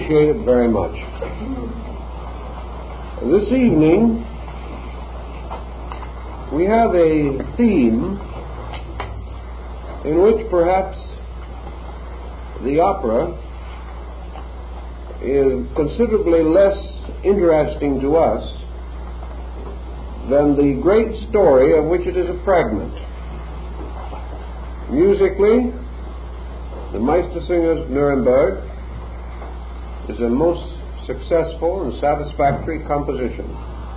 appreciate it very much. This evening, we have a theme in which perhaps the opera is considerably less interesting to us than the great story of which it is a fragment. Musically, the Meistersingers Nuremberg is a most successful and satisfactory composition.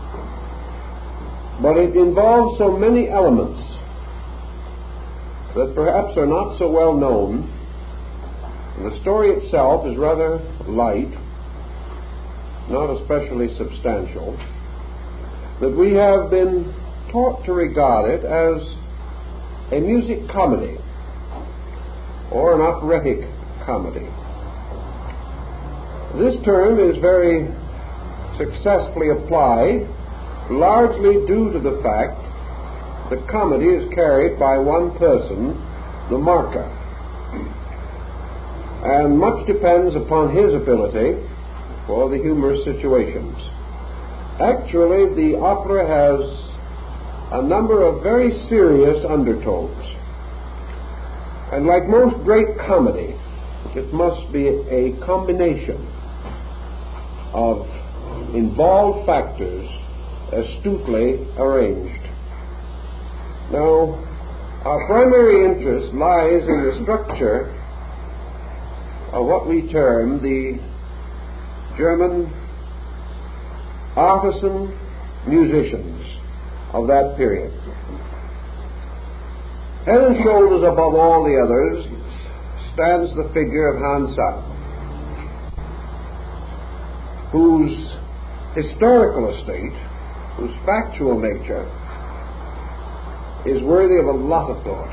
But it involves so many elements that perhaps are not so well known. The story itself is rather light, not especially substantial, that we have been taught to regard it as a music comedy or an operatic comedy. This term is very successfully applied, largely due to the fact the comedy is carried by one person, the marker, and much depends upon his ability for the humorous situations. Actually, the opera has a number of very serious undertones, and like most great comedy, it must be a combination of involved factors astutely arranged. Now, our primary interest lies in the structure of what we term the German artisan musicians of that period. Head and shoulders above all the others stands the figure of Hans Sachs, whose historical estate, whose factual nature, is worthy of a lot of thought.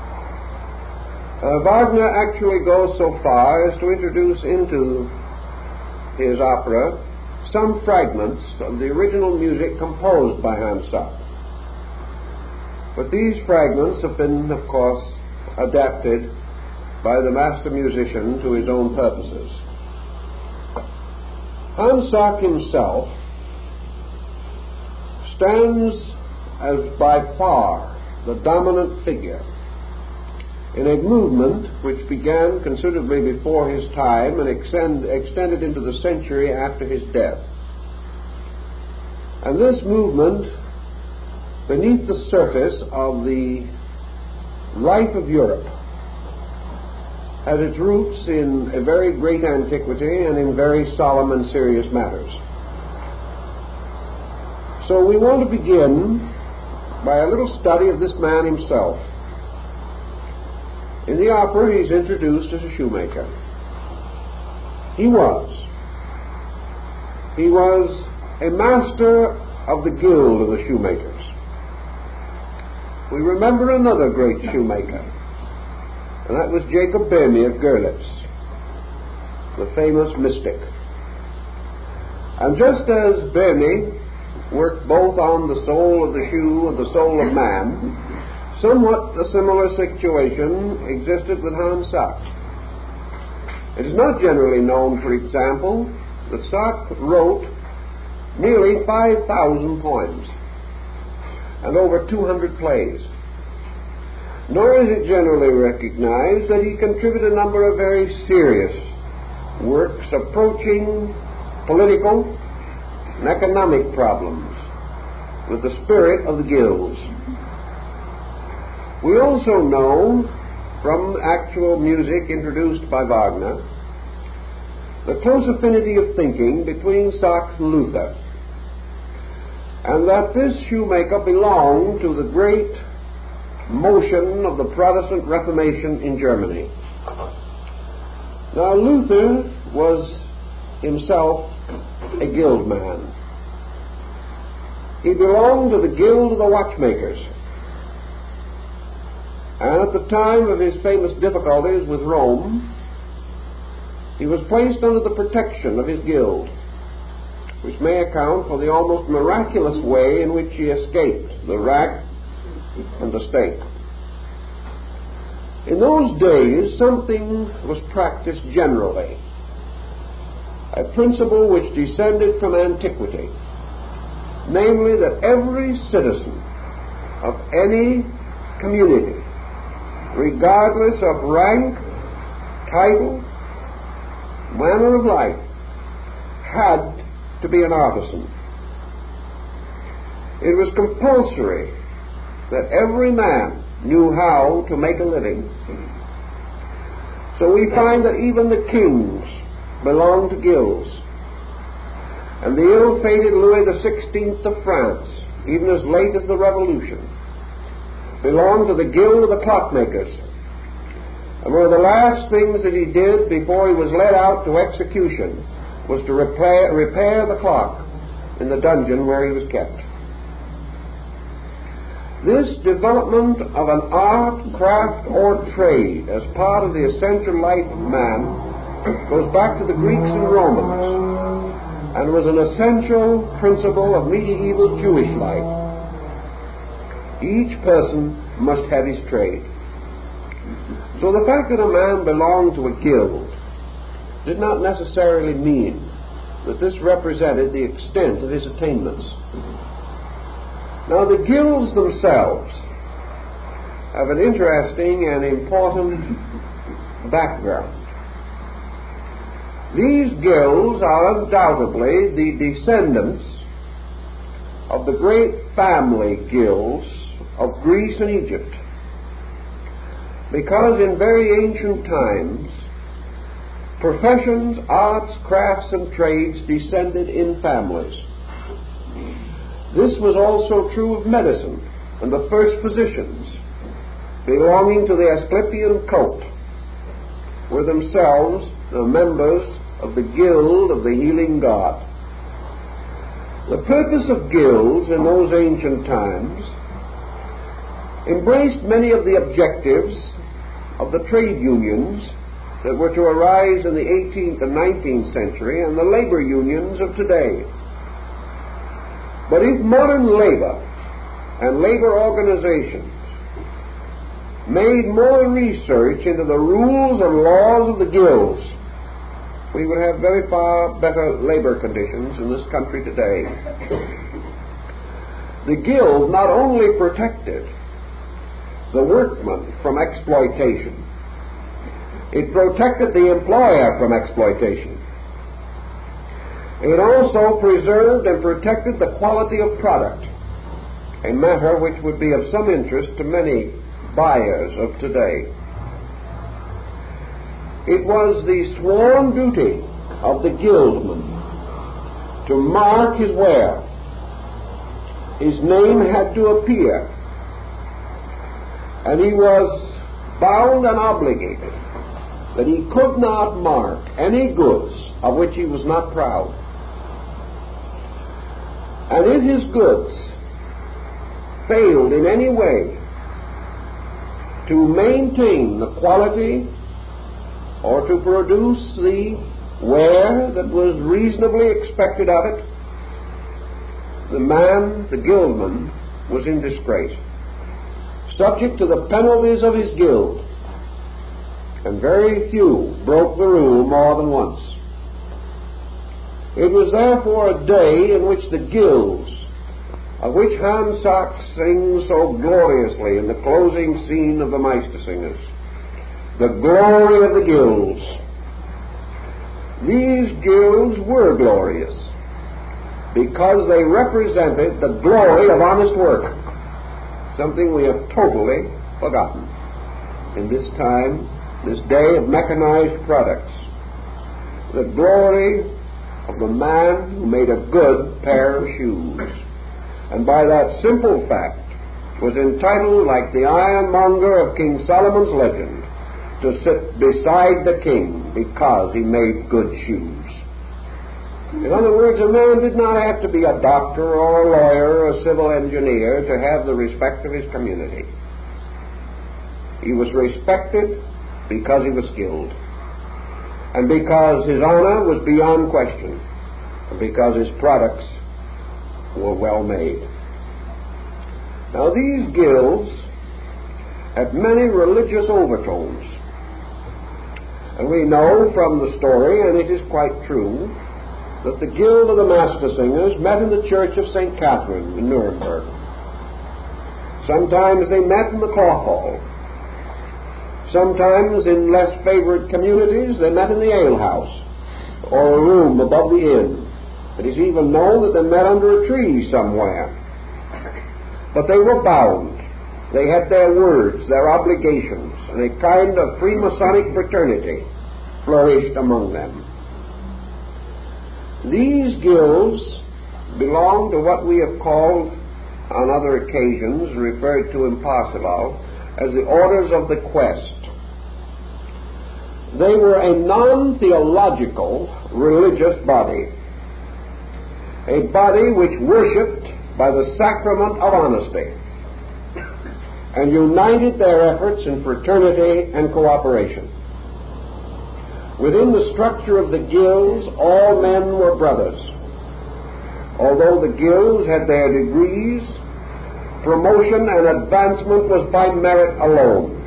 Wagner actually goes so far as to introduce into his opera some fragments of the original music composed by Hans Sachs. But these fragments have been, of course, adapted by the master musician to his own purposes. Hans Sachs himself stands as by far the dominant figure in a movement which began considerably before his time and extended into the century after his death. And this movement, beneath the surface of the life of Europe, has its roots in a very great antiquity and in very solemn and serious matters. So we want to begin by a little study of this man himself. In the opera, he's introduced as a shoemaker. He was a master of the guild of the shoemakers. We remember another great shoemaker, and that was Jacob Boehme of Görlitz, the famous mystic. And just as Boehme worked both on the sole of the shoe and the soul of man, somewhat a similar situation existed with Hans Sachs. It is not generally known, for example, that Sachs wrote nearly 5,000 poems and over 200 plays. Nor is it generally recognized that he contributed a number of very serious works approaching political and economic problems with the spirit of the guilds. We also know from actual music introduced by Wagner the close affinity of thinking between Sachs and Luther, and that this shoemaker belonged to the great motion of the Protestant Reformation in Germany. Now, Luther was himself a guild man. He belonged to the guild of the watchmakers. And at the time of his famous difficulties with Rome, he was placed under the protection of his guild, which may account for the almost miraculous way in which he escaped the rack and the stake. In those days, something was practiced generally a principle which descended from antiquity, namely that every citizen of any community, regardless of rank, title, manner of life, had to be an artisan. It was compulsory that every man knew how to make a living. So we find that even the kings belonged to guilds. And the ill-fated Louis XVI of France, even as late as the Revolution, belonged to the guild of the clockmakers. And one of the last things that he did before he was led out to execution was to repair the clock in the dungeon where he was kept. This development of an art, craft, or trade as part of the essential life of man goes back to the Greeks and Romans and was an essential principle of medieval Jewish life. Each person must have his trade. So the fact that a man belonged to a guild did not necessarily mean that this represented the extent of his attainments. Now, the guilds themselves have an interesting and important background. These guilds are undoubtedly the descendants of the great family guilds of Greece and Egypt, because in very ancient times, professions, arts, crafts, and trades descended in families. This was also true of medicine, and the first physicians, belonging to the Asclepian cult, were themselves the members of the guild of the healing god. The purpose of guilds in those ancient times embraced many of the objectives of the trade unions that were to arise in the 18th and 19th century and the labor unions of today. But if modern labor and labor organizations made more research into the rules and laws of the guilds, we would have very far better labor conditions in this country today. The guild not only protected the workman from exploitation, it protected the employer from exploitation. It also preserved and protected the quality of product, a matter which would be of some interest to many buyers of today. It was the sworn duty of the guildman to mark his wear. His name had to appear, and he was bound and obligated that he could not mark any goods of which he was not proud. And if his goods failed in any way to maintain the quality or to produce the wear that was reasonably expected of it, the man, the guildman, was in disgrace, subject to the penalties of his guild, and very few broke the rule more than once. It was therefore a day in which the guilds, of which Hans Sachs sings so gloriously in the closing scene of the Meistersingers, the glory of the guilds. These guilds were glorious because they represented the glory of honest work, something we have totally forgotten in this time, this day of mechanized products. The glory of the man who made a good pair of shoes, and by that simple fact was entitled, like the ironmonger of King Solomon's legend, to sit beside the king because he made good shoes. In other words, a man did not have to be a doctor or a lawyer or a civil engineer to have the respect of his community. He was respected because he was skilled, and because his honor was beyond question, and because his products were well made. Now, these guilds had many religious overtones, and we know from the story, and it is quite true, that the Guild of the Master Singers met in the Church of St. Catherine in Nuremberg. Sometimes they met in the cloth hall. Sometimes, in less favored communities, they met in the alehouse or a room above the inn. It is even known that they met under a tree somewhere. But they were bound. They had their words, their obligations, and a kind of Freemasonic fraternity flourished among them. These guilds belong to what we have called, on other occasions, referred to in Parsifal, as the Orders of the Quest. They were a non-theological religious body, a body which worshipped by the sacrament of honesty and united their efforts in fraternity and cooperation. Within the structure of the guilds, all men were brothers. Although the guilds had their degrees, promotion and advancement was by merit alone.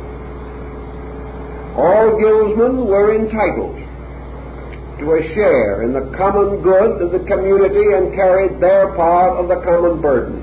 All guildsmen were entitled to a share in the common good of the community and carried their part of the common burden.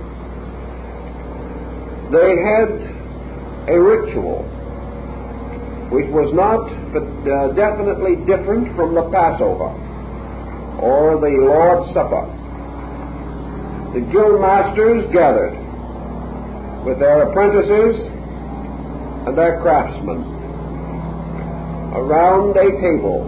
They had a ritual which was not definitely different from the Passover or the Lord's Supper. The guild masters gathered with their apprentices and their craftsmen around a table,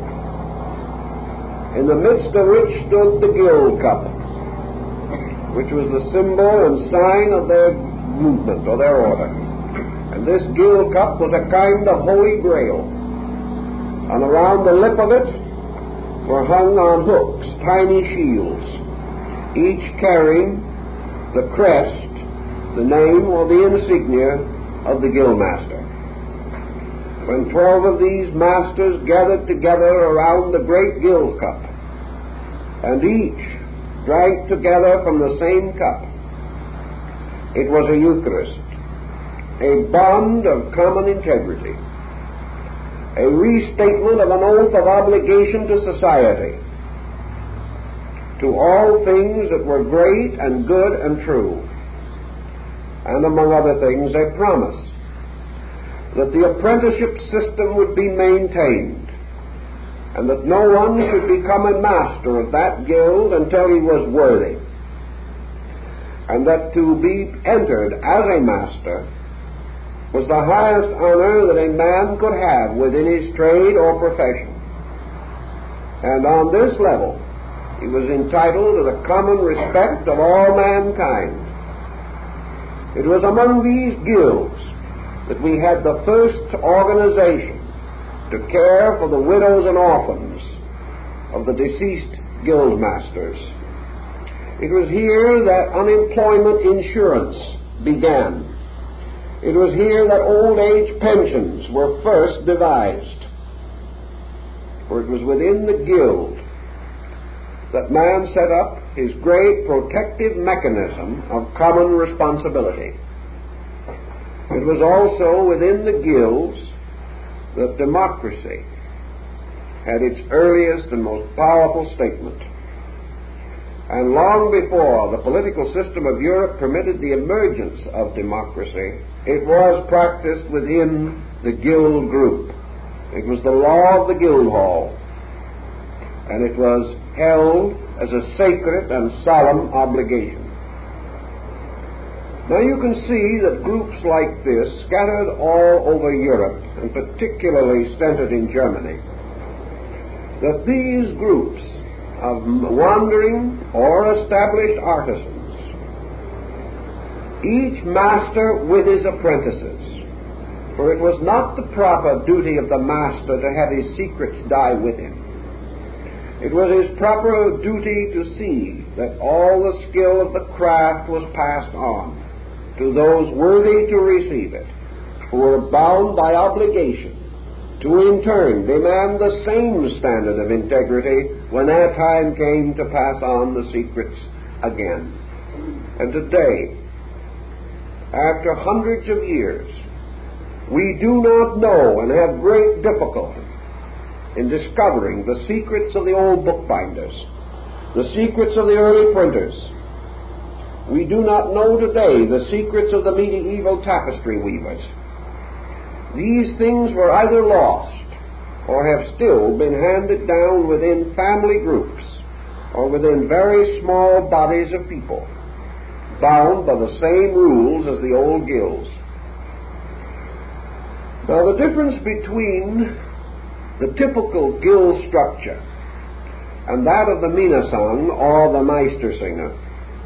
in the midst of which stood the guild cup, which was the symbol and sign of their movement or their order. And this guild cup was a kind of holy grail, and around the lip of it were hung on hooks tiny shields, each carrying the crest, the name or the insignia of the guild master. When 12 of these masters gathered together around the great guild cup, and each drank together from the same cup, it was a Eucharist, a bond of common integrity, a restatement of an oath of obligation to society, to all things that were great and good and true, and among other things a promise that the apprenticeship system would be maintained, and that no one should become a master of that guild until he was worthy, and that to be entered as a master was the highest honor that a man could have within his trade or profession. And on this level, he was entitled to the common respect of all mankind. It was among these guilds that we had the first organization to care for the widows and orphans of the deceased guild masters. It was here that unemployment insurance began. It was here that old age pensions were first devised. For it was within the guild that man set up his great protective mechanism of common responsibility. It was also within the guilds that democracy had its earliest and most powerful statement. And long before the political system of Europe permitted the emergence of democracy, it was practiced within the guild group. It was the law of the guild hall, and it was held as a sacred and solemn obligation. Now you can see that groups like this, scattered all over Europe, and particularly centered in Germany, that these groups of wandering or established artisans, each master with his apprentices, for it was not the proper duty of the master to have his secrets die with him. It was his proper duty to see that all the skill of the craft was passed on to those worthy to receive it, who were bound by obligation to in turn demand the same standard of integrity when their time came to pass on the secrets again. And today, after hundreds of years, we do not know and have great difficulty in discovering the secrets of the old bookbinders. the secrets of the early printers. We do not know today the secrets of the medieval tapestry weavers. These things were either lost or have still been handed down within family groups or within very small bodies of people, bound by the same rules as the old guilds. Now, the difference between the typical guild structure and that of the Minnesang or the Meistersinger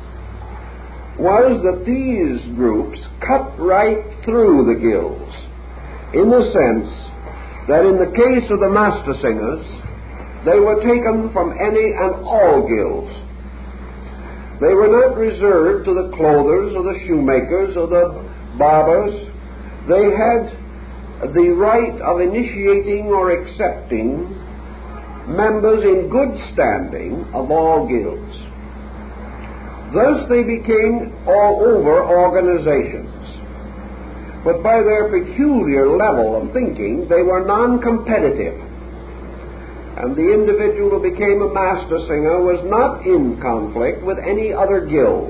was that these groups cut right through the guilds, in the sense that in the case of the Mastersingers, they were taken from any and all guilds. They were not reserved to the clothers or the shoemakers or the barbers. They had the right of initiating or accepting members in good standing of all guilds. Thus they became all-over organizations. But by their peculiar level of thinking, they were non-competitive. And the individual who became a Mastersinger was not in conflict with any other guild.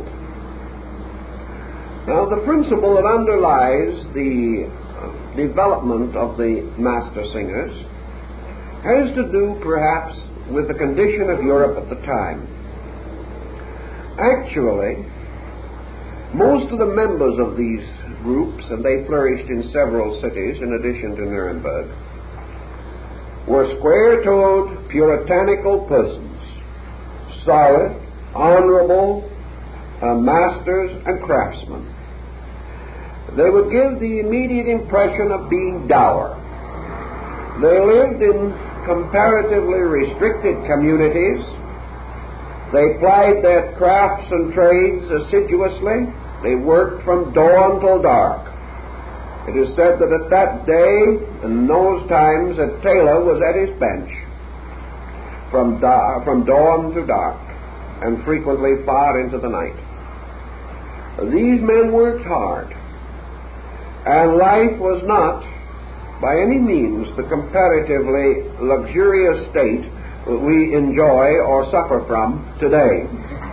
Now, the principle that underlies the development of the Mastersingers has to do, perhaps, with the condition of Europe at the time. Actually, most of the members of these groups, and they flourished in several cities in addition to Nuremberg, were square-toed, puritanical persons, solid, honorable, masters and craftsmen. They would give the immediate impression of being dour. They lived in comparatively restricted communities. They plied their crafts and trades assiduously. They worked from dawn till dark. It is said that at that day, in those times, a tailor was at his bench from dawn to dark, and frequently far into the night. These men worked hard, and life was not, by any means, the comparatively luxurious state we enjoy or suffer from today.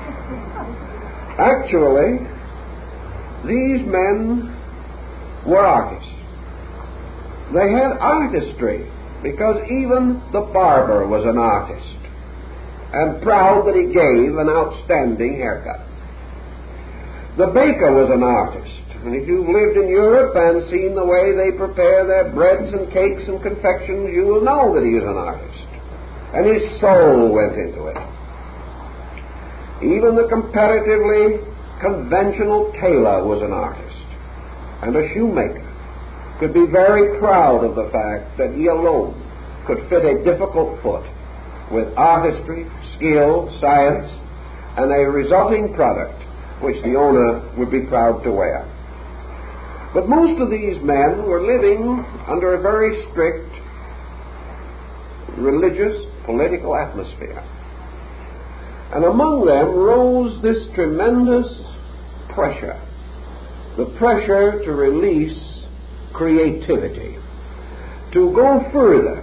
Actually, these men were artists. They had artistry, because even the barber was an artist, and proud that he gave an outstanding haircut. The baker was an artist, and if you've lived in Europe and seen the way they prepare their breads and cakes and confections, you will know that he is an artist. And his soul went into it. Even the comparatively conventional tailor was an artist, and a shoemaker could be very proud of the fact that he alone could fit a difficult foot with artistry, skill, science, and a resulting product which the owner would be proud to wear. But most of these men were living under a very strict religious, political atmosphere. And among them rose this tremendous pressure, the pressure to release creativity, to go further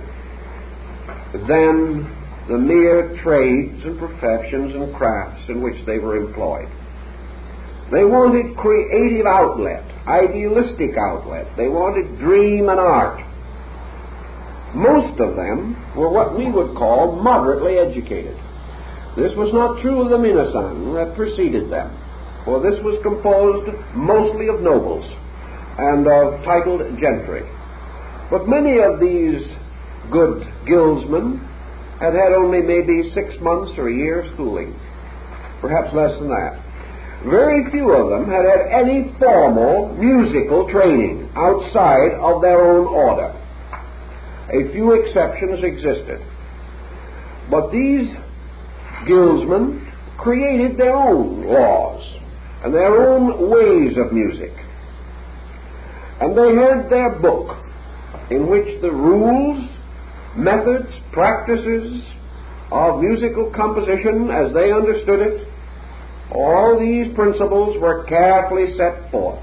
than the mere trades and professions and crafts in which they were employed. They wanted creative outlet, idealistic outlet. They wanted dream and art. Most of them were what we would call moderately educated. This was not true of the Minnesang that preceded them, for this was composed mostly of nobles and of titled gentry. But many of these good guildsmen had had only maybe 6 months or a year of schooling, perhaps less than that. Very few of them had had any formal musical training outside of their own order. A few exceptions existed. But these guildsmen created their own laws and their own ways of music. And they had their book in which the rules, methods, practices of musical composition as they understood it, all these principles were carefully set forth.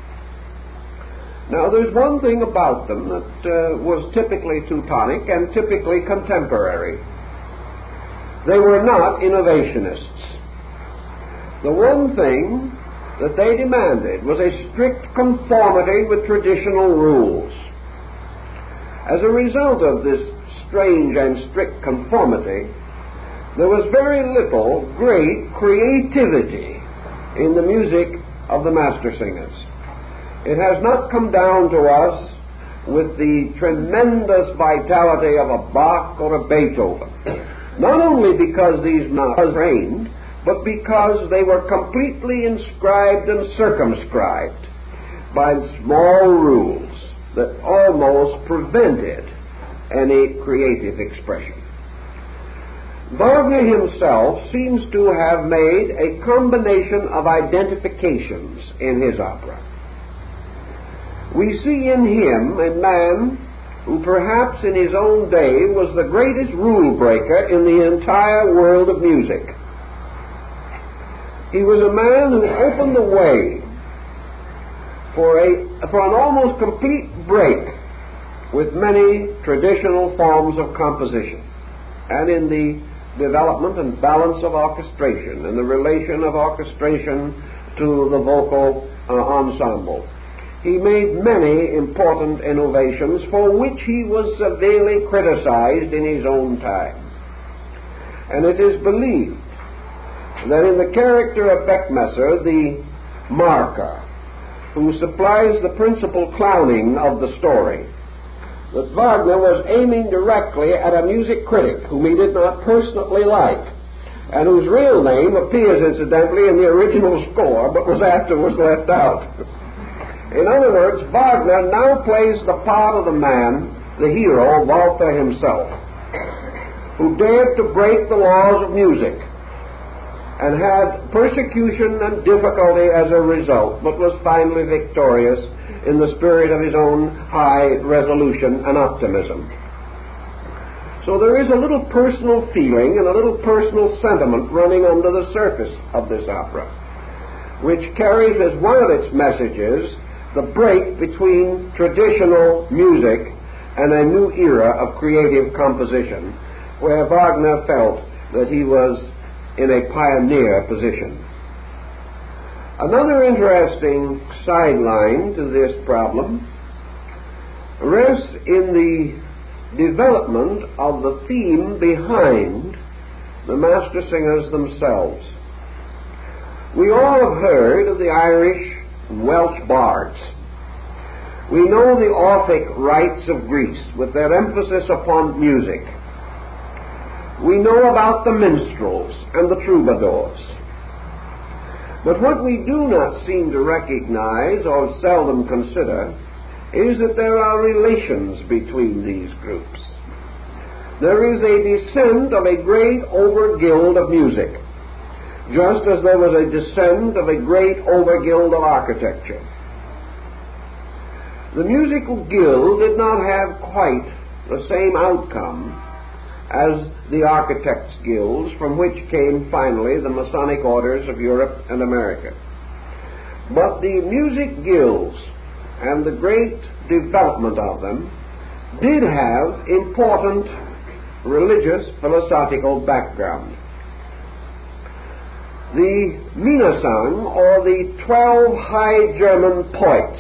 Now, there's one thing about them that was typically Teutonic and typically contemporary. They were not innovationists. The one thing that they demanded was a strict conformity with traditional rules. As a result of this strange and strict conformity, there was very little great creativity in the music of the master singers. It has not come down to us with the tremendous vitality of a Bach or a Beethoven, not only because these men were trained, but because they were completely inscribed and circumscribed by small rules that almost prevented any creative expression. Wagner himself seems to have made a combination of identifications in his opera. We see in him a man who perhaps in his own day was the greatest rule breaker in the entire world of music. He was a man who opened the way for an almost complete break with many traditional forms of composition, and in the development and balance of orchestration and the relation of orchestration to the vocal ensemble. He made many important innovations for which he was severely criticized in his own time. And it is believed that in the character of Beckmesser, the marker, who supplies the principal clowning of the story, that Wagner was aiming directly at a music critic whom he did not personally like, and whose real name appears incidentally in the original score, but was afterwards left out. In other words, Wagner now plays the part of the man, the hero, Walther himself, who dared to break the laws of music, and had persecution and difficulty as a result, but was finally victorious in the spirit of his own high resolution and optimism. So there is a little personal feeling and a little personal sentiment running under the surface of this opera, which carries as one of its messages the break between traditional music and a new era of creative composition, where Wagner felt that he was in a pioneer position. Another interesting sideline to this problem rests in the development of the theme behind the master singers themselves. We all have heard of the Irish and Welsh bards. We know the Orphic rites of Greece with their emphasis upon music. We know about the minstrels and the troubadours. But what we do not seem to recognize or seldom consider is that there are relations between these groups. There is a descent of a great overguild of music, just as there was a descent of a great overguild of architecture. The musical guild did not have quite the same outcome as the architects' guilds, from which came finally the Masonic orders of Europe and America. But the music guilds and the great development of them did have important religious philosophical background. The Minnesang, or the 12 High German poets,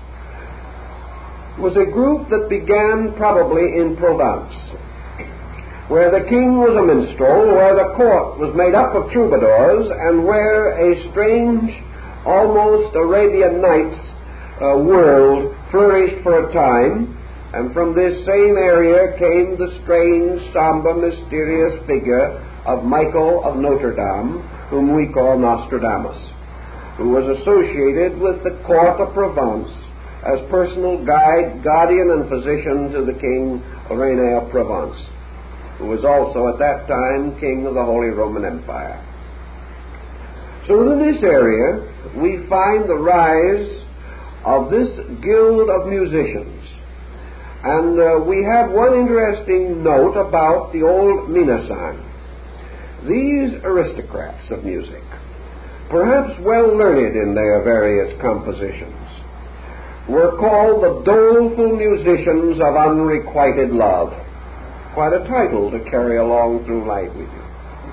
was a group that began probably in Provence, where the king was a minstrel, where the court was made up of troubadours, and where a strange, almost Arabian Nights world flourished for a time, and from this same area came the strange, somber, mysterious figure of Michael of Notre Dame, whom we call Nostradamus, who was associated with the court of Provence as personal guide, guardian, and physician to the king René of Provence, who was also at that time king of the Holy Roman Empire. So in this area we find the rise of this guild of musicians, and we have one interesting note about the old Minnesang. These aristocrats of music, perhaps well learned in their various compositions, were called the doleful musicians of unrequited love. Quite a title to carry along through life with you.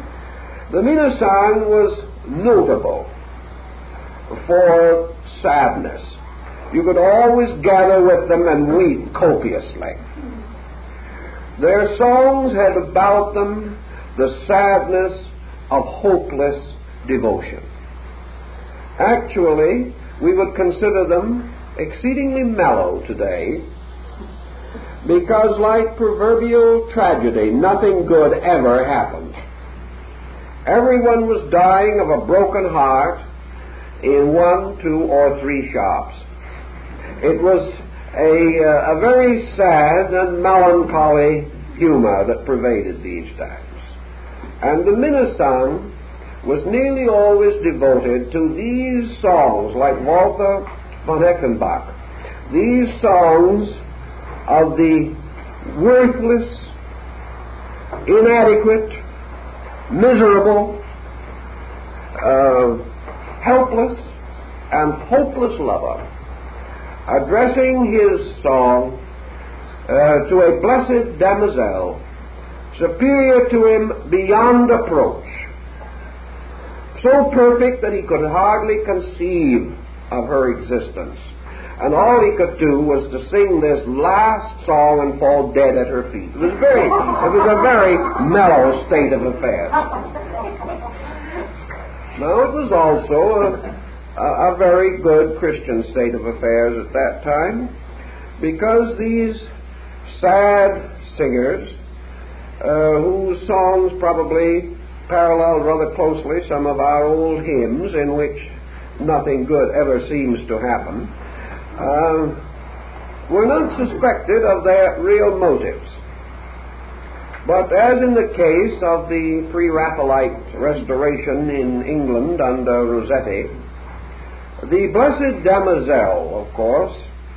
The Minnesang was notable for sadness. You could always gather with them and weep copiously. Their songs had about them the sadness of hopeless devotion. Actually, we would consider them exceedingly mellow today, because like proverbial tragedy, nothing good ever happened. Everyone was dying of a broken heart in 1, 2, or 3 shops. It was a very sad and melancholy humor that pervaded these times. And the Minnesang was nearly always devoted to these songs, like Walter von Eckenbach, these songs of the worthless, inadequate, miserable, helpless, and hopeless lover, addressing his song to a blessed damozel, superior to him beyond approach, so perfect that he could hardly conceive of her existence, and all he could do was to sing this last song and fall dead at her feet. It was a very mellow state of affairs. Now, it was also a very good Christian state of affairs at that time, because these sad singers, whose songs probably paralleled rather closely some of our old hymns in which nothing good ever seems to happen, were not suspected of their real motives. But as in the case of the pre-Raphaelite restoration in England under Rossetti, the Blessed Damozel, of course,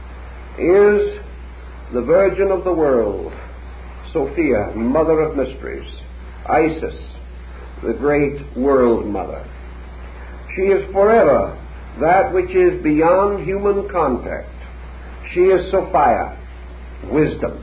is the Virgin of the world, Sophia, Mother of Mysteries, Isis, the great world mother. She is forever that which is beyond human contact. She is Sophia, wisdom,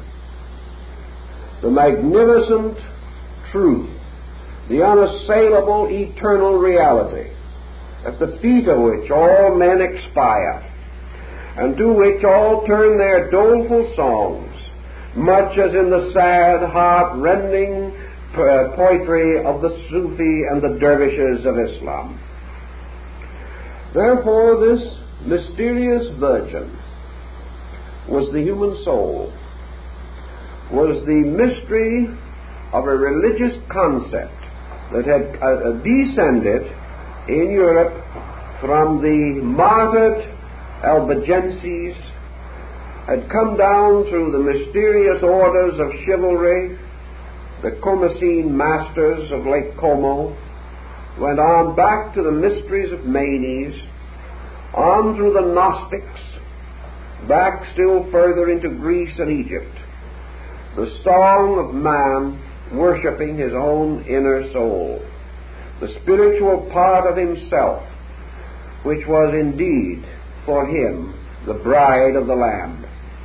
the magnificent truth, the unassailable eternal reality, at the feet of which all men expire, and to which all turn their doleful songs, much as in the sad, heart-rending poetry of the Sufi and the dervishes of Islam. Therefore, this mysterious virgin was the human soul, was the mystery of a religious concept that had descended in Europe from the martyred Albigenses, had come down through the mysterious orders of chivalry, the Comacene masters of Lake Como, went on back to the mysteries of Manes, on through the Gnostics, back still further into Greece and Egypt, the song of man worshipping his own inner soul, the spiritual part of himself, which was indeed for him the bride of the Lamb.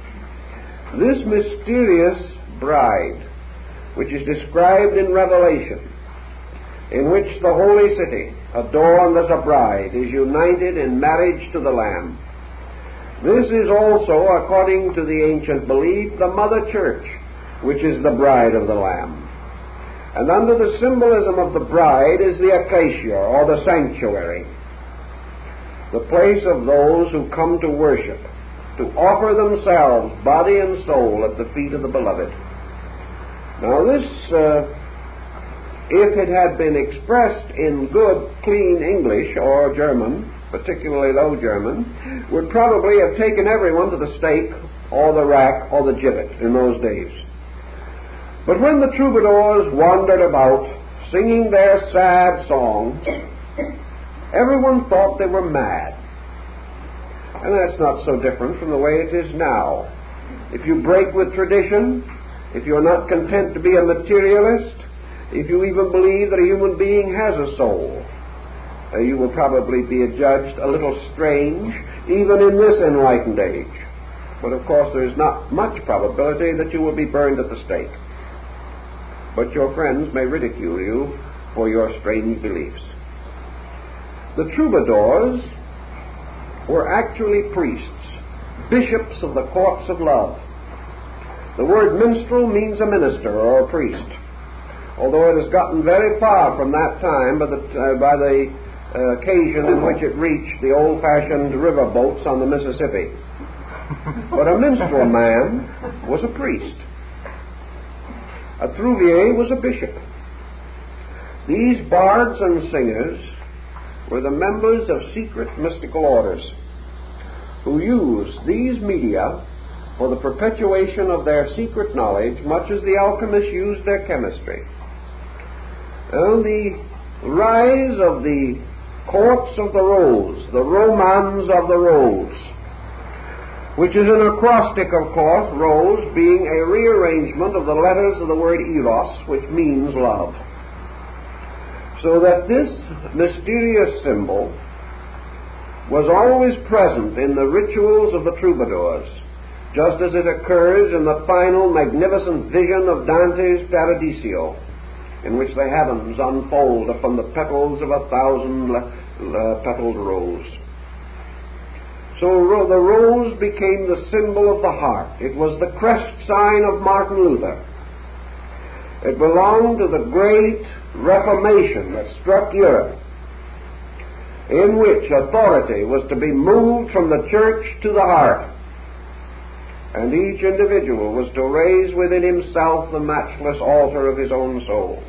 This mysterious bride, which is described in Revelation, in which the holy city, adorned as a bride, is united in marriage to the Lamb. This is also, according to the ancient belief, the Mother Church, which is the bride of the Lamb. And under the symbolism of the bride is the acacia, or the sanctuary, the place of those who come to worship, to offer themselves, body and soul, at the feet of the Beloved. Now this, if it had been expressed in good, clean English or German, particularly Low German, would probably have taken everyone to the stake or the rack or the gibbet in those days. But when the troubadours wandered about singing their sad songs, everyone thought they were mad. And that's not so different from the way it is now. If you break with tradition, if you're not content to be a materialist, if you even believe that a human being has a soul, you will probably be adjudged a little strange, even in this enlightened age. But of course there is not much probability that you will be burned at the stake. But your friends may ridicule you for your strange beliefs. The troubadours were actually priests, bishops of the courts of love. The word minstrel means a minister or a priest, although it has gotten very far from that time by the occasion in which it reached the old-fashioned river boats on the Mississippi. But a minstrel man was a priest. A trouvier was a bishop. These bards and singers were the members of secret mystical orders who used these media for the perpetuation of their secret knowledge, much as the alchemists used their chemistry. And the rise of the courts of the rose, the romans of the rose, which is an acrostic, of course, rose being a rearrangement of the letters of the word eros, which means love. So that this mysterious symbol was always present in the rituals of the troubadours, just as it occurs in the final magnificent vision of Dante's Paradiso, in which the heavens unfold upon the petals of 1,000-petaled rose. So the rose became the symbol of the heart. It was the crest sign of Martin Luther. It belonged to the great Reformation that struck Europe, in which authority was to be moved from the church to the heart, and each individual was to raise within himself the matchless altar of his own soul.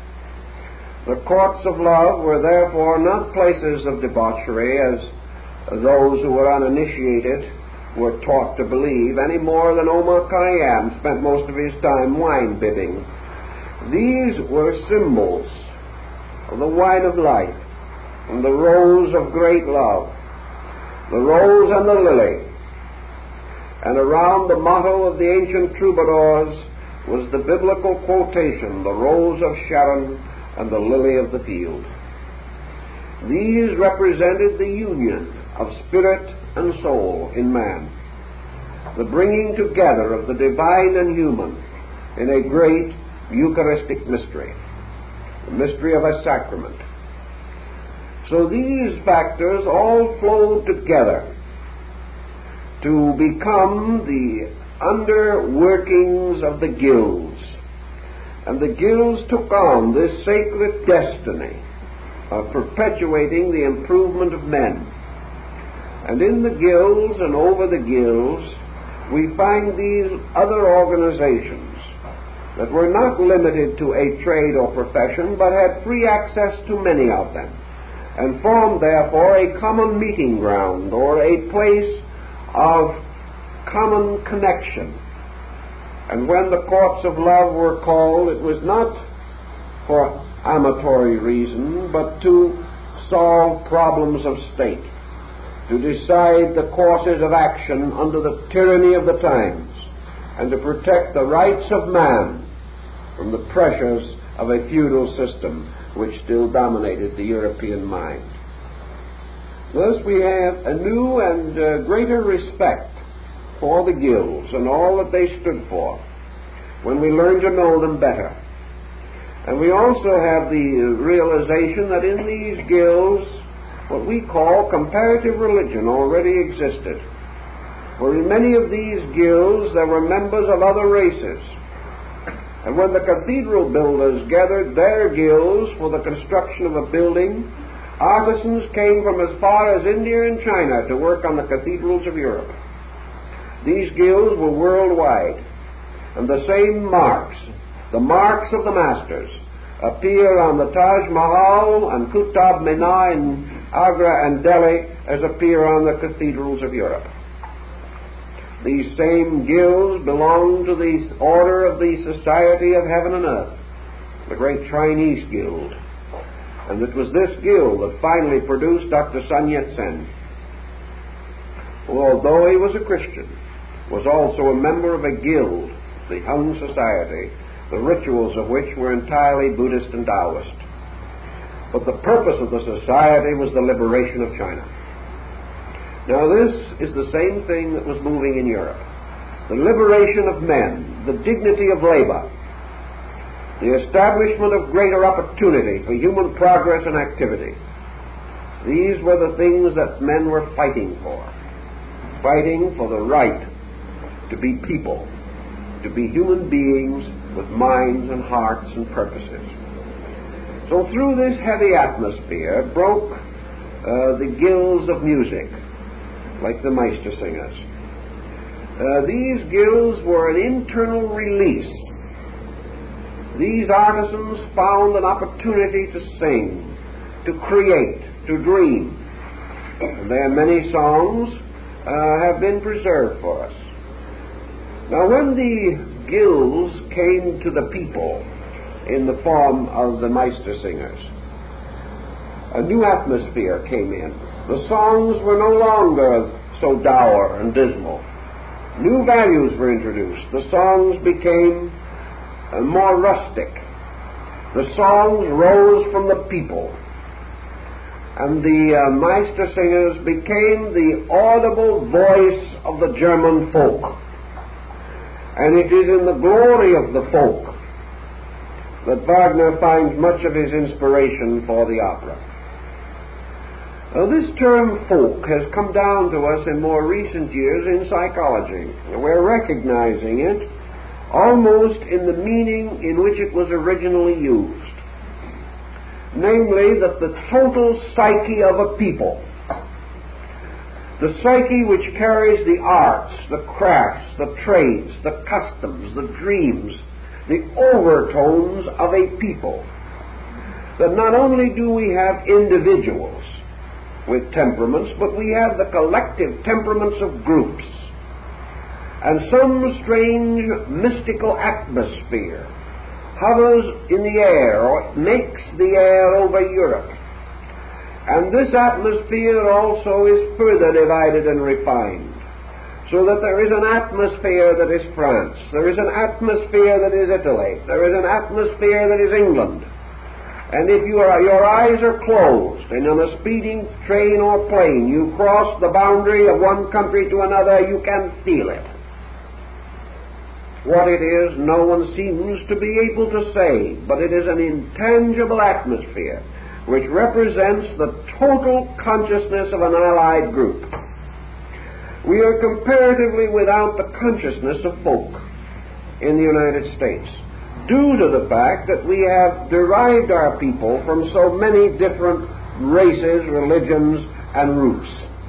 The courts of love were therefore not places of debauchery, as those who were uninitiated were taught to believe, any more than Omar Khayyam spent most of his time wine-bibbing. These were symbols of the wine of life and the rose of great love, the rose and the lily. And around the motto of the ancient troubadours was the biblical quotation, the rose of Sharon and the lily of the field. These represented the union of spirit and soul in man, the bringing together of the divine and human in a great Eucharistic mystery, the mystery of a sacrament. So these factors all flowed together to become the underworkings of the guilds. And the guilds took on this sacred destiny of perpetuating the improvement of men. And in the guilds and over the guilds, we find these other organizations that were not limited to a trade or profession, but had free access to many of them, and formed therefore a common meeting ground or a place of common connection. And when the courts of love were called, it was not for amatory reason, but to solve problems of state, to decide the courses of action under the tyranny of the times, and to protect the rights of man from the pressures of a feudal system which still dominated the European mind. Thus we have a new and greater respect for the guilds and all that they stood for when we learn to know them better. And we also have the realization that in these guilds what we call comparative religion already existed. For in many of these guilds there were members of other races. And when the cathedral builders gathered their guilds for the construction of a building, artisans came from as far as India and China to work on the cathedrals of Europe. These guilds were worldwide, and the same marks, the marks of the masters, appear on the Taj Mahal and Qutb Minar in Agra and Delhi as appear on the cathedrals of Europe. These same guilds belong to the order of the Society of Heaven and Earth, the great Chinese guild. And it was this guild that finally produced Dr. Sun Yat-sen, who, although he was a Christian, was also a member of a guild, the Hung Society, the rituals of which were entirely Buddhist and Taoist. But the purpose of the society was the liberation of China. Now this is the same thing that was moving in Europe. The liberation of men, the dignity of labor. the establishment of greater opportunity for human progress and activity. These were the things that men were fighting for the right to be people, to be human beings with minds and hearts and purposes. So through this heavy atmosphere broke the guilds of music, like the Meistersingers. These guilds were an internal release. These artisans found an opportunity to sing, to create, to dream. And their many songs have been preserved for us. Now, when the guilds came to the people in the form of the Meistersingers, a new atmosphere came in. The songs were no longer so dour and dismal. New values were introduced. The songs became more rustic. The songs rose from the people. And the Meistersingers became the audible voice of the German folk. And it is in the glory of the folk that Wagner finds much of his inspiration for the opera. Now, this term folk has come down to us in more recent years in psychology. We're recognizing it almost in the meaning in which it was originally used. Namely, that the total psyche of a people, the psyche which carries the arts, the crafts, the trades, the customs, the dreams, the overtones of a people, that not only do we have individuals with temperaments, but we have the collective temperaments of groups, and some strange mystical atmosphere hovers in the air, or makes the air over Europe. And this atmosphere also is further divided and refined, so that there is an atmosphere that is France, there is an atmosphere that is Italy, there is an atmosphere that is England. And if your eyes are closed, and on a speeding train or plane you cross the boundary of one country to another, you can feel it. What it is, no one seems to be able to say, but it is an intangible atmosphere which represents the total consciousness of an allied group. We are comparatively without the consciousness of folk in the United States, due to the fact that we have derived our people from so many different races, religions, and roots.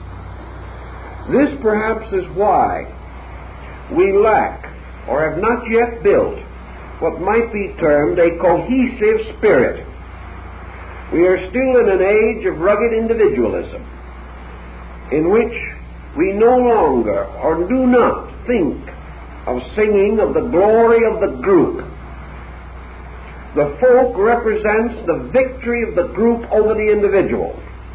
This perhaps is why we lack, or have not yet built, what might be termed a cohesive spirit. We are still in an age of rugged individualism, in which we no longer or do not think of singing of the glory of the group. The folk represents the victory of the group over the individual,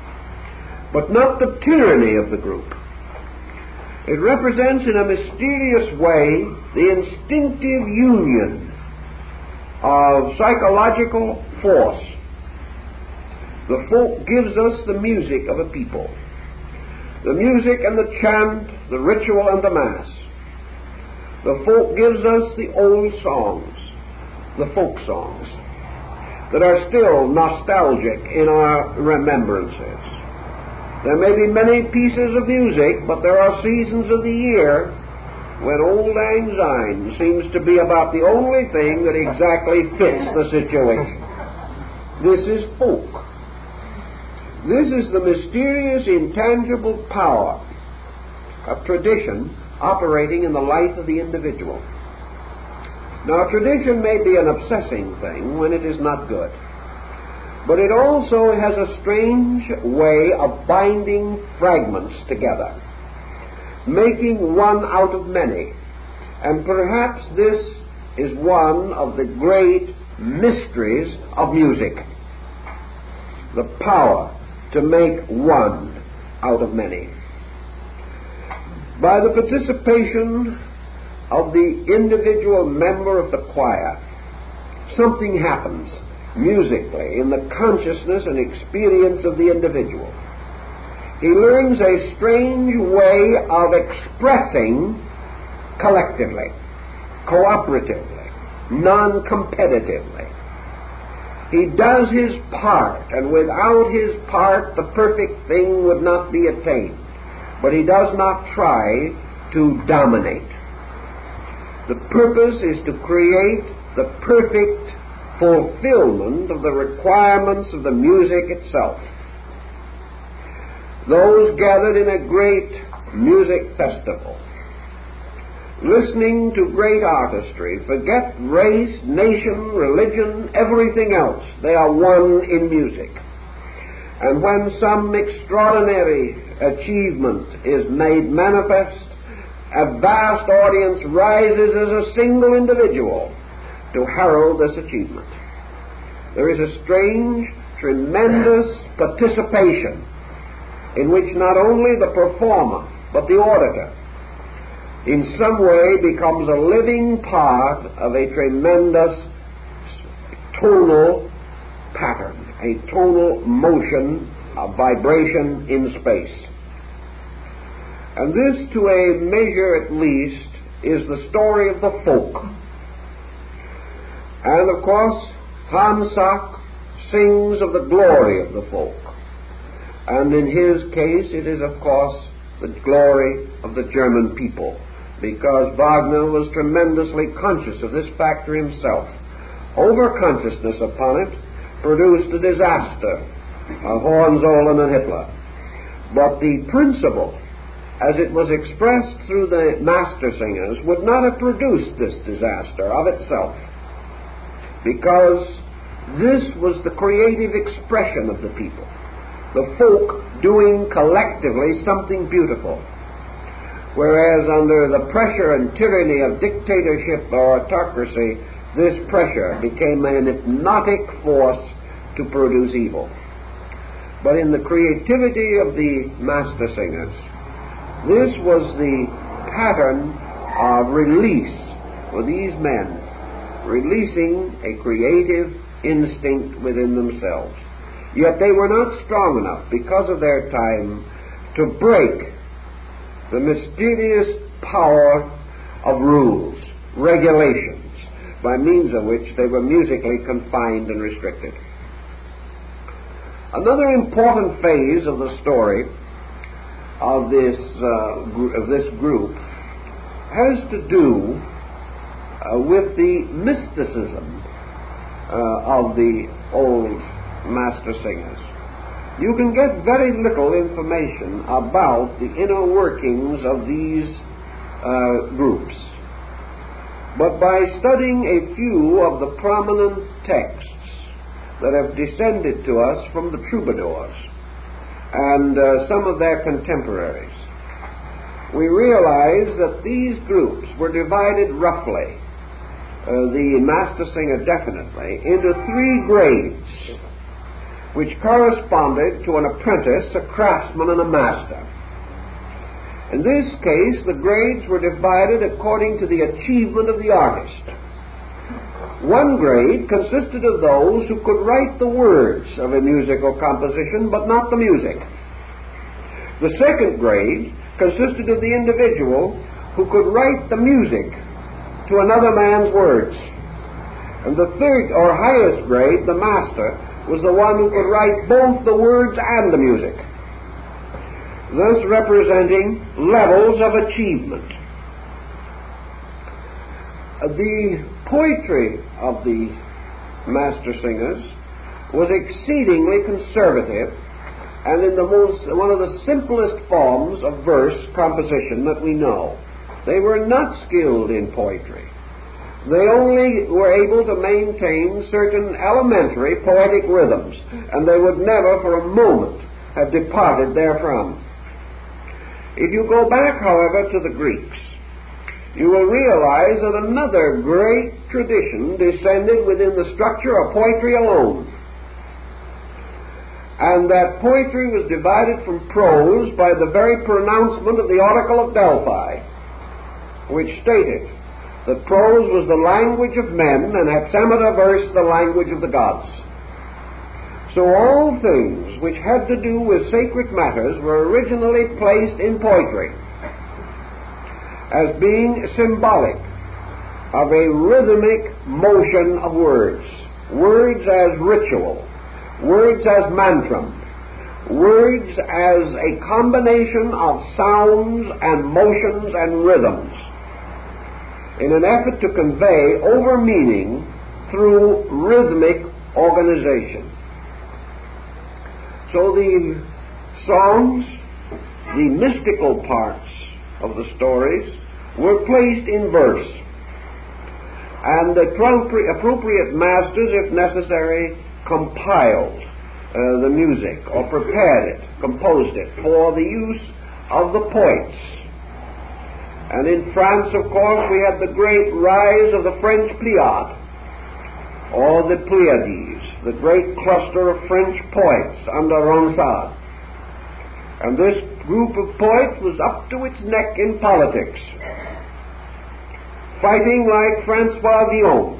but not the tyranny of the group. It represents in a mysterious way the instinctive union of psychological force. The folk gives us the music of a people, the music and the chant, the ritual and the mass. The folk gives us the old songs, the folk songs, that are still nostalgic in our remembrances. There may be many pieces of music, but there are seasons of the year when Old Lang Syne seems to be about the only thing that exactly fits the situation. This is folk. This is the mysterious, intangible power of tradition operating in the life of the individual. Now, tradition may be an obsessing thing when it is not good, but it also has a strange way of binding fragments together, making one out of many. And perhaps this is one of the great mysteries of music, the power to make one out of many. By the participation of the individual member of the choir, something happens musically in the consciousness and experience of the individual. He learns a strange way of expressing collectively, cooperatively, non-competitively. He does his part, and without his part the perfect thing would not be attained. But he does not try to dominate. The purpose is to create the perfect fulfillment of the requirements of the music itself. Those gathered in a great music festival, listening to great artistry, forget race, nation, religion, everything else. They are one in music. And when some extraordinary achievement is made manifest, a vast audience rises as a single individual to herald this achievement. There is a strange, tremendous participation in which not only the performer, but the auditor, in some way becomes a living part of a tremendous tonal pattern, a tonal motion of vibration in space. And this, to a measure at least, is the story of the folk. And of course, Hans Sachs sings of the glory of the folk. And in his case, it is, of course, the glory of the German people, because Wagner was tremendously conscious of this factor himself. Overconsciousness upon it produced a disaster of Hohenzollern and Hitler. But the principle, as it was expressed through the master singers, would not have produced this disaster of itself, because this was the creative expression of the people, the folk doing collectively something beautiful. Whereas under the pressure and tyranny of dictatorship or autocracy, this pressure became an hypnotic force to produce evil. But in the creativity of the master singers, this was the pattern of release for these men, releasing a creative instinct within themselves. Yet they were not strong enough, because of their time, to break the mysterious power of rules, regulations, by means of which they were musically confined and restricted. Another important phase of the story of this group has to do with the mysticism of the old master singers. You can get very little information about the inner workings of these groups. But by studying a few of the prominent texts that have descended to us from the troubadours and some of their contemporaries, we realize that these groups were divided roughly, the master singer definitely, into 3 grades, which corresponded to an apprentice, a craftsman, and a master. In this case, the grades were divided according to the achievement of the artist. One grade consisted of those who could write the words of a musical composition, but not the music. The second grade consisted of the individual who could write the music to another man's words. And the third, or highest grade, the master, was the one who could write both the words and the music, thus representing levels of achievement. The poetry of the master singers was exceedingly conservative and in one of the simplest forms of verse composition that we know. They were not skilled in poetry. They only were able to maintain certain elementary poetic rhythms, and they would never for a moment have departed therefrom. If you go back, however, to the Greeks, you will realize that another great tradition descended within the structure of poetry alone, and that poetry was divided from prose by the very pronouncement of the Oracle of Delphi, which stated that prose was the language of men and hexameter verse the language of the gods. So all things which had to do with sacred matters were originally placed in poetry as being symbolic of a rhythmic motion of words. Words as ritual, words as mantram, words as a combination of sounds and motions and rhythms in an effort to convey over meaning through rhythmic organization. So the songs, the mystical parts of the stories, were placed in verse, and the appropriate masters, if necessary, compiled the music, or prepared it, composed it, for the use of the poets. And in France, of course, we had the great rise of the French Pléiade, or the Pleiades, the great cluster of French poets under Ronsard. And this group of poets was up to its neck in politics, fighting like Francois Villon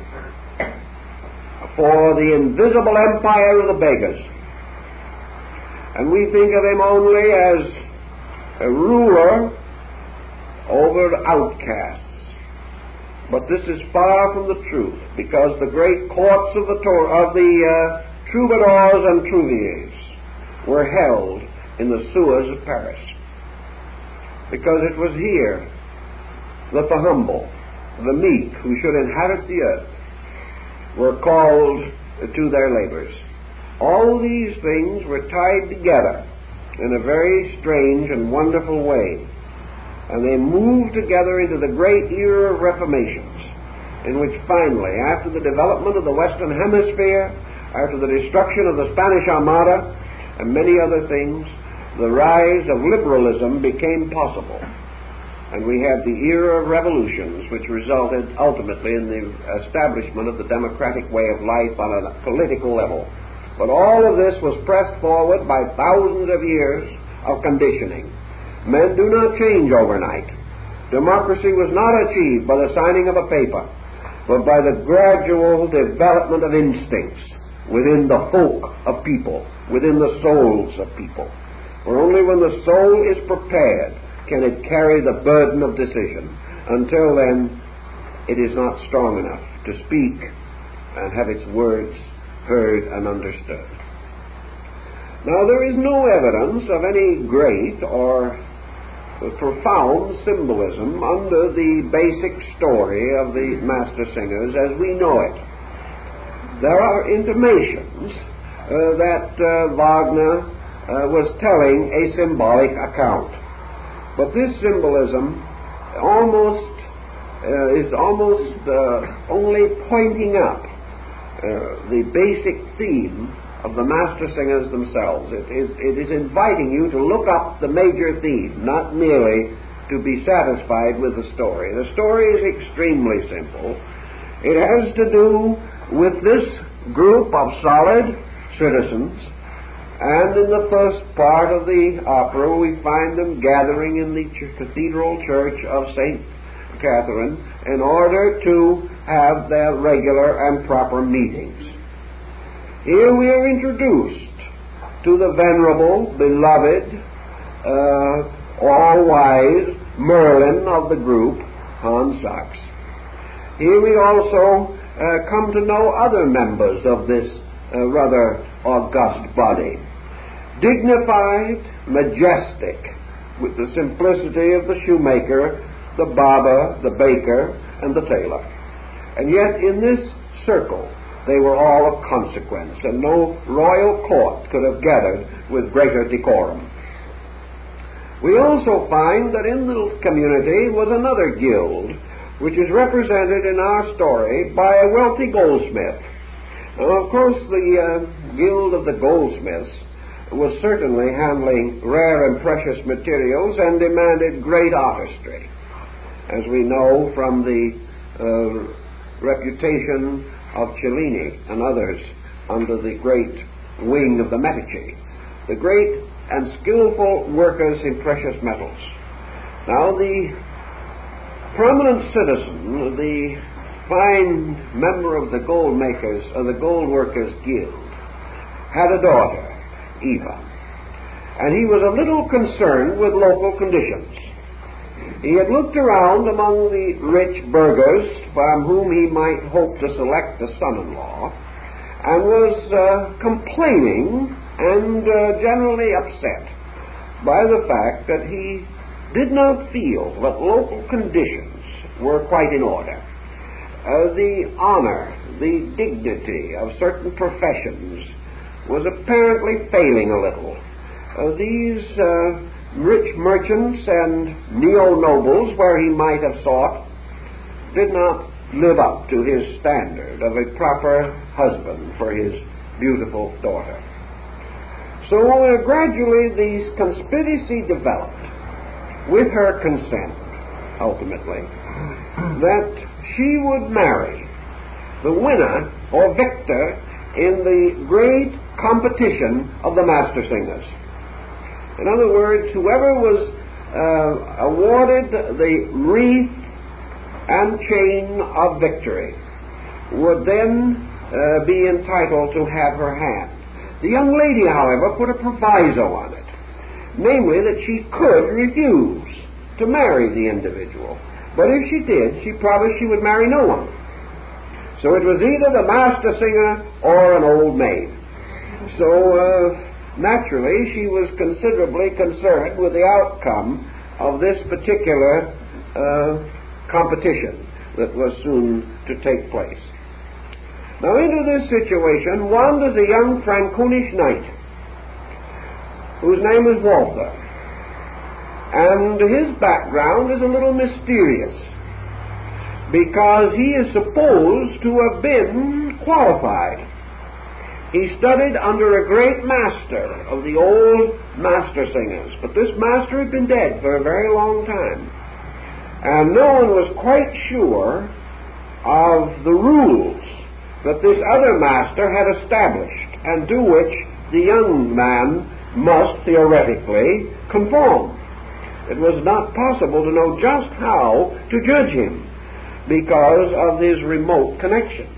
for the invisible empire of the beggars. And we think of him only as a ruler over outcasts. But this is far from the truth, because the great courts of the troubadours and trouviers were held in the sewers of Paris, because it was here that the humble, the meek, who should inhabit the earth, were called to their labors. All these things were tied together in a very strange and wonderful way, and they moved together into the great era of reformations, in which finally, after the development of the Western Hemisphere, after the destruction of the Spanish Armada, and many other things, the rise of liberalism became possible. And we had the era of revolutions, which resulted ultimately in the establishment of the democratic way of life on a political level. But all of this was pressed forward by thousands of years of conditioning. Men do not change overnight. Democracy was not achieved by the signing of a paper, but by the gradual development of instincts within the folk of people, within the souls of people. For only when the soul is prepared can it carry the burden of decision. Until then, it is not strong enough to speak and have its words heard and understood. Now, there is no evidence of any great or profound symbolism under the basic story of the Master Singers as we know it. There are intimations that Wagner was telling a symbolic account. But this symbolism is almost only pointing up the basic theme of the Master Singers themselves. It is inviting you to look up the major theme, not merely to be satisfied with the story. The story is extremely simple. It has to do with this group of solid citizens, and in the first part of the opera we find them gathering in the Cathedral Church of St. Catherine in order to have their regular and proper meetings. Here we are introduced to the venerable, beloved, all-wise Merlin of the group, Hans Sachs. Here we also come to know other members of this rather august body. Dignified, majestic, with the simplicity of the shoemaker, the barber, the baker, and the tailor. And yet in this circle they were all of consequence, and no royal court could have gathered with greater decorum. We also find that in this community was another guild, which is represented in our story by a wealthy goldsmith. Now, of course, the guild of the goldsmiths was certainly handling rare and precious materials and demanded great artistry, as we know from the reputation of Cellini and others under the great wing of the Medici, the great and skillful workers in precious metals. Now, the prominent citizen, the fine member of the gold makers, of the gold workers guild, had a daughter, Eva, and he was a little concerned with local conditions. He had looked around among the rich burghers from whom he might hope to select a son-in-law, and was complaining and generally upset by the fact that he did not feel that local conditions were quite in order. The honor, the dignity of certain professions was apparently failing a little. These rich merchants and neo-nobles, where he might have sought, did not live up to his standard of a proper husband for his beautiful daughter. So gradually this conspiracy developed, with her consent, ultimately, that she would marry the winner or victor in the great competition of the Master Singers. In other words, whoever was awarded the wreath and chain of victory would then be entitled to have her hand. The young lady, however, put a proviso on it, namely that she could refuse to marry the individual. But if she did, she promised she would marry no one. So it was either the Master Singer or an old maid. So naturally, she was considerably concerned with the outcome of this particular competition that was soon to take place. Now, into this situation wanders a young Franconish knight whose name is Walther, and his background is a little mysterious because he is supposed to have been qualified. He studied under a great master of the old Master Singers, but this master had been dead for a very long time, and no one was quite sure of the rules that this other master had established, and to which the young man must theoretically conform. It was not possible to know just how to judge him because of his remote connections.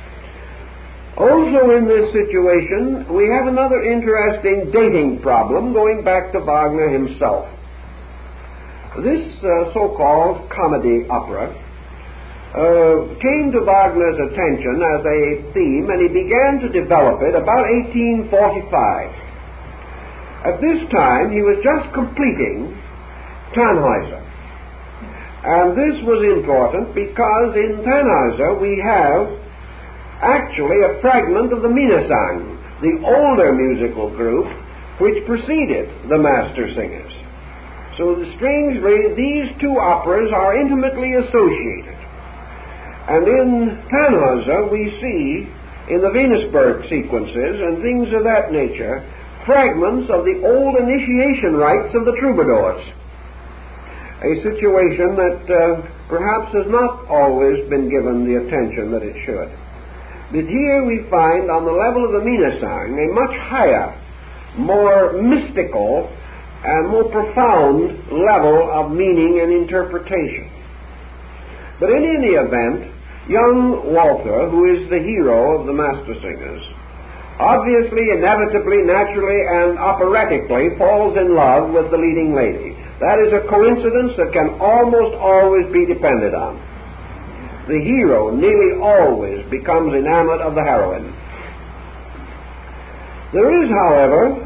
Also in this situation, we have another interesting dating problem going back to Wagner himself. This so-called comedy opera came to Wagner's attention as a theme, and he began to develop it about 1845. At this time, he was just completing Tannhäuser. And this was important because in Tannhäuser we have actually a fragment of the Minnesang, the older musical group which preceded the Master Singers. So strangely, these two operas are intimately associated. And in Tannhäuser we see, in the Venusberg sequences and things of that nature, fragments of the old initiation rites of the troubadours. A situation that perhaps has not always been given the attention that it should. But here we find, on the level of the Minnesang, a much higher, more mystical, and more profound level of meaning and interpretation. But in any event, young Walther, who is the hero of the Master Singers, obviously, inevitably, naturally, and operatically falls in love with the leading lady. That is a coincidence that can almost always be depended on. The hero nearly always becomes enamored of the heroine. There is, however,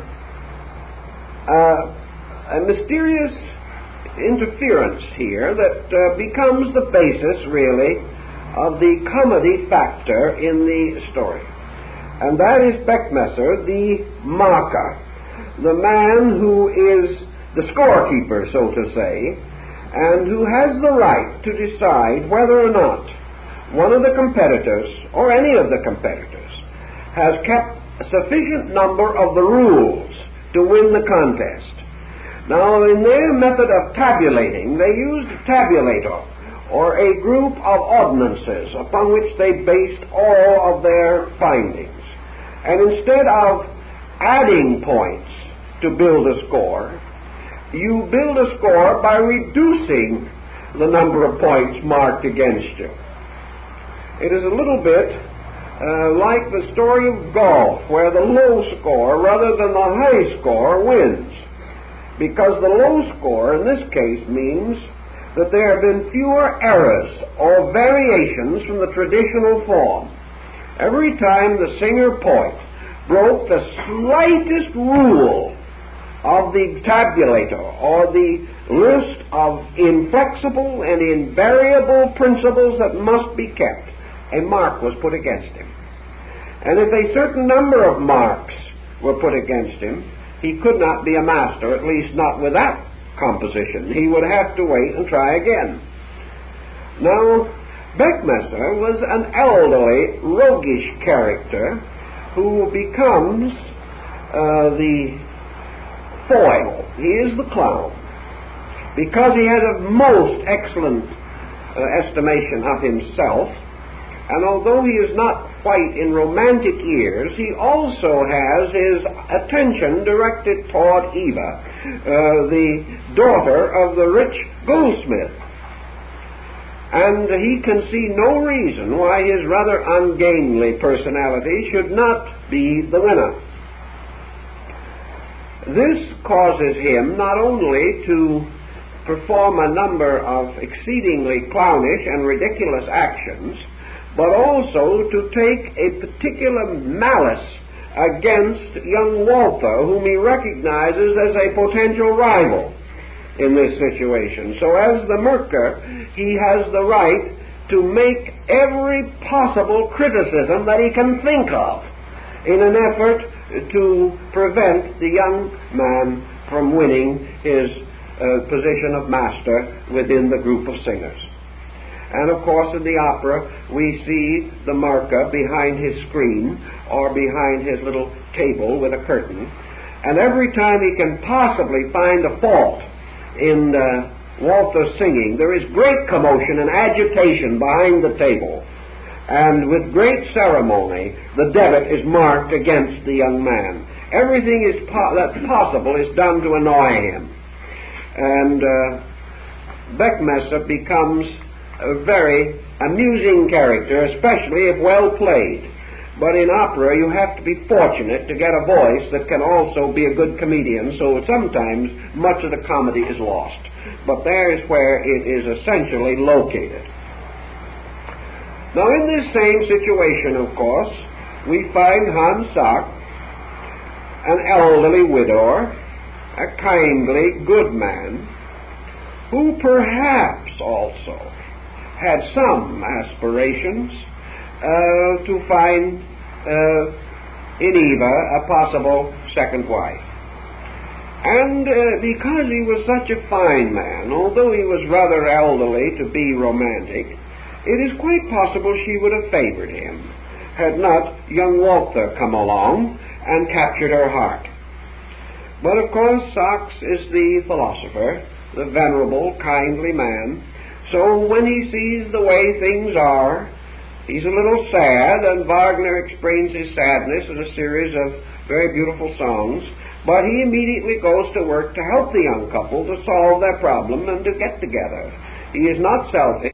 a mysterious interference here that becomes the basis, really, of the comedy factor in the story. And that is Beckmesser, the Maker, the man who is the scorekeeper, so to say, and who has the right to decide whether or not one of the competitors, or any of the competitors, has kept a sufficient number of the rules to win the contest. Now, in their method of tabulating, they used a tabulator, or a group of ordinances upon which they based all of their findings. And instead of adding points to build a score, you build a score by reducing the number of points marked against you. It is a little bit like the story of golf, where the low score rather than the high score wins. Because the low score in this case means that there have been fewer errors or variations from the traditional form. Every time the singer-poet broke the slightest rule of the tabulator or the list of inflexible and invariable principles that must be kept, a mark was put against him. And if a certain number of marks were put against him, he could not be a master, at least not with that composition. He would have to wait and try again. Now, Beckmesser was an elderly, roguish character who becomes the foil. He is the clown, because he has a most excellent estimation of himself, and although he is not quite in romantic years, he also has his attention directed toward Eva, the daughter of the rich goldsmith. And he can see no reason why his rather ungainly personality should not be the winner. This causes him not only to perform a number of exceedingly clownish and ridiculous actions, but also to take a particular malice against young Walther, whom he recognizes as a potential rival in this situation. So as the Merker, he has the right to make every possible criticism that he can think of in an effort to prevent the young man from winning his position of master within the group of singers. And of course in the opera we see the Merker behind his screen or behind his little table with a curtain, and every time he can possibly find a fault in Walther's singing, there is great commotion and agitation behind the table, and with great ceremony the debit is marked against the young man. Everything that's possible is done to annoy him, and Beckmesser becomes a very amusing character, especially if well played. But in opera you have to be fortunate to get a voice that can also be a good comedian, so sometimes much of the comedy is lost. But there is where it is essentially located. Now in this same situation, of course, we find Hans Sachs, an elderly widower, a kindly, good man, who perhaps also had some aspirations to find in Eva a possible second wife. And because he was such a fine man, although he was rather elderly to be romantic, it is quite possible she would have favored him had not young Walther come along and captured her heart. But of course Sachs is the philosopher, the venerable, kindly man, so when he sees the way things are, he's a little sad, and Wagner explains his sadness in a series of very beautiful songs, but he immediately goes to work to help the young couple to solve their problem and to get together. He is not selfish.